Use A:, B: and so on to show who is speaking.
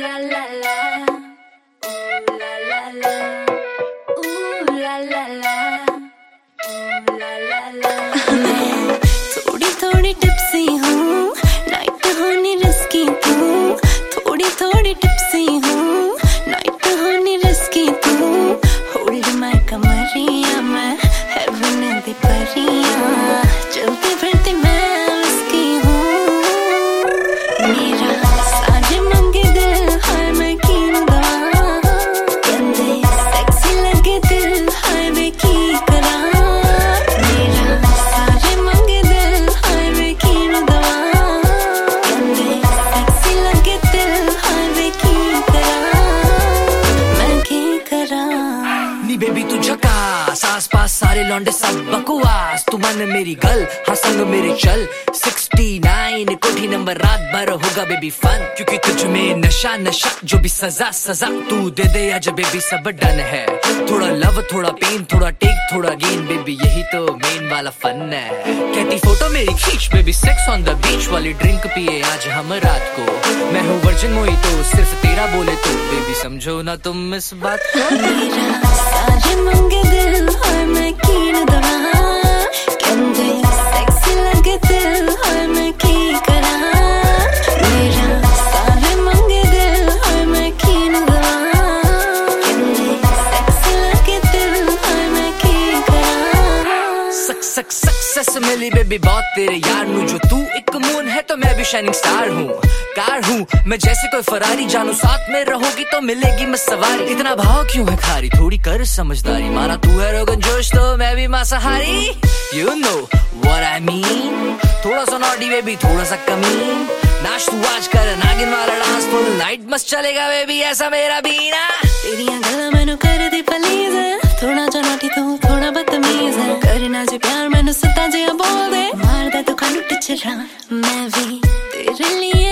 A: la la la, ooh la la la, ooh la la la, ooh la la la. मैं थोड़ी थोड़ी tipsy हूँ, night होनी risky तू, थोड़ी थोड़ी टिप्सी हूँ, नाइट होनी रिस्की तू, होल्ड माय कमरिया मैं हेवन दी परियां, चलती फिरती मैं रिस्की हूँ, मेरा साजे मंगे दिल हाय मैं कींदा, कहंदे सेक्सी लगे दिल हाय मैं की करा, मेरा साजे मंगे दिल हाय मैं कींदा, कहंदे सेक्सी लगे दिल हाय मैं की करा, मैं की करा।
B: नी बेबी तू झकास, आस पास सारे लौंडे सब बकवास, तू मन मेरी गल हाँ संग मेरे चल, 69 कोठी नंबर रात भर होगा बेबी फन, क्योंकि तुझ में नशा नशा जो भी सजा सजा तू दे दे आज बेबी सब डन है, थोड़ा लव थोड़ा पेन थोड़ा टेक थोड़ा गेन बेबी यही तो मेन वाला फन है, कहती फोटो मेरी खींच baby sex on the beach वाली ड्रिंक पिए आज हम रात को, मैं हूँ वर्जिन मोहितो सिर्फ तेरा बोले तो बेबी समझो ना तुम इस बात को,
A: मेरा सारे मंगे दिल हाय मैं कीन दवा, कहंदे सेक्सी लगे दिल हाय मैं की करा, मेरा सारे मंगे दिल हाय मैं कीन दवा, कहंदे सेक्सी लगे दिल हाय मैं की करा।
B: सक्सेस मिली बेबी बहुत तेरे यार नू, जो तू एक मून है तो मैं भी शाइनिंग स्टार हूँ, कार हूँ मैं जैसे कोई फरारी, जानू साथ में रहोगी तो मिलेगी मैं सवारी, इतना भाव क्यों है खारी थोड़ी कर समझदारी, माना तू है रोगन जोश तो मैं भी मांसाहारी, you know what I mean, थोड़ा सा नॉटी बेबी थोड़ा सा कमीन, नाच तू आज कर नागिन वाला डांस फुल नाइट मस्त चलेगा बेबी ऐसा मेरा बीना,
A: तेरियां गल्लां मैनू कर दी प्लीज, थोड़ा जा नॉटी तू थोड़ा बदतमीज, करना जे प्यार मैनू सिद्धा जिहा बोल दे, मारदा तू कानू टिचरा मैं भी तेरे लिए